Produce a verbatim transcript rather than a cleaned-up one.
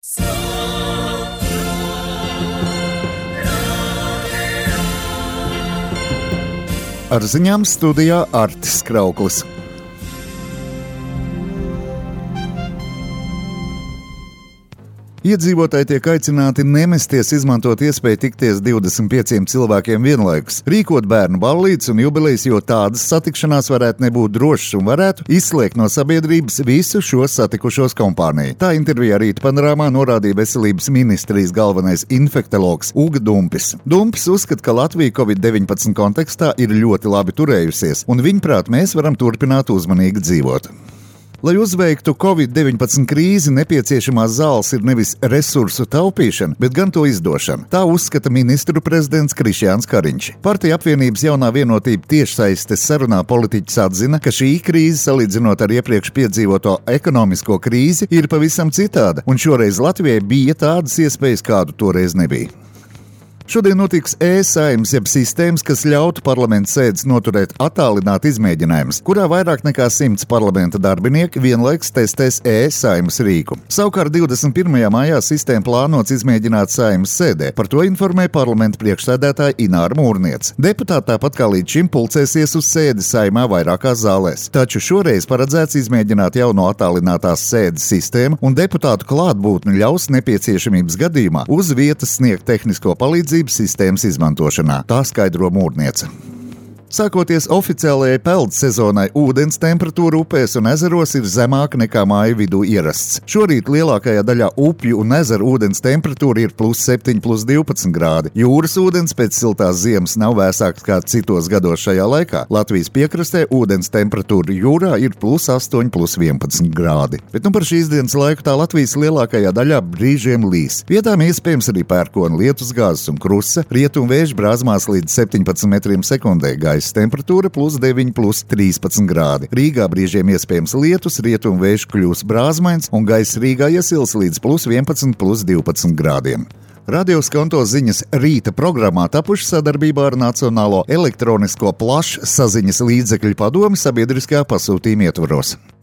Ar ziņām studijā Artis Krauklis. Iedzīvotāji tiek aicināti nemesties izmantot iespēju tikties divdesmit pieciem cilvēkiem vienlaikus, rīkot bērnu ballītes un jubilejas, jo tādas satikšanās varētu nebūt drošas un varētu izslēgt no sabiedrības visu šo satikušos kompāniju. Tā intervijā Rīta panorāmā norādīja veselības ministrijas galvenais infektologs Uga Dumpis. Dumpis uzskata, ka Latvija covid deviņpadsmit kontekstā ir ļoti labi turējusies, un viņuprāt mēs varam turpināt uzmanīgi dzīvot. Lai uzveiktu covid deviņpadsmit krīzi, nepieciešamās zāles ir nevis resursu taupīšana, bet gan to izdošana. Tā uzskata ministru prezidents Krišjāns Kariņš. Partija apvienības jaunā vienotība tiešsaistes sarunā politiķis atzina, ka šī krīze, salīdzinot ar iepriekš piedzīvoto ekonomisko krīzi, ir pavisam citāda, un šoreiz Latvijai bija tādas iespējas, kādu toreiz nebija. Šodien notiks e-saeimas, jeb sistēmas, kas ļautu parlamenta sēdes noturēt attālināt izmēģinājumus, kurā vairāk nekā simts parlamenta darbinieki vienlaikus testēs e-saeimas rīku. Savukārt divdesmit pirmajā maijā sistēma plānots izmēģināt saeimas sēdē. Par to informē parlamenta priekšsēdētāja Ināra Mūrniece. Deputāti tāpat kā līdz šim pulcēsies uz sēdi saeimā vairākās zālēs. Taču šoreiz paredzēts izmēģināt jauno attālinātās sēdes sistēmu, un deputātu klātbūtni ļaus nepieciešamības gadījumā uz vietas sniegt tehnisko palīdzību sistēmas izmantošanā, tā skaidro Mūrniece. Sākoties oficiālajai peldu sezonai, ūdens temperatūra upēs un ezeros ir zemāka nekā māju vidū ierasts. Šorīt lielākajā daļā upju un ezeru ūdens temperatūra ir plus septiņi, plus divpadsmit grādi. Jūras ūdens pēc siltās ziemas nav vēsāks kā citos gados šajā laikā. Latvijas piekrastē ūdens temperatūra jūrā ir plus astoņi, plus vienpadsmit grādi. Bet nu par šīs dienas laiku tā Latvijas lielākajā daļā brīžiem līs. Vietām iespējams arī pērkona, lietusgāzes un krusa, rietumu vēju brāzmās līdz septiņpadsmit metriem sekundē. Temperatūra plus deviņi, plus trīspadsmit grādi. Rīgā brīžiem iespējams lietus, rietumu vējš kļūs brāzmains un gaiss Rīgā iesils līdz plus vienpadsmit, plus divpadsmit grādiem. Radio Skonto ziņas rīta programmā tapuši sadarbībā ar Nacionālo elektronisko plašsaziņas līdzekļu padomi sabiedriskajā pasūtījuma ietvaros.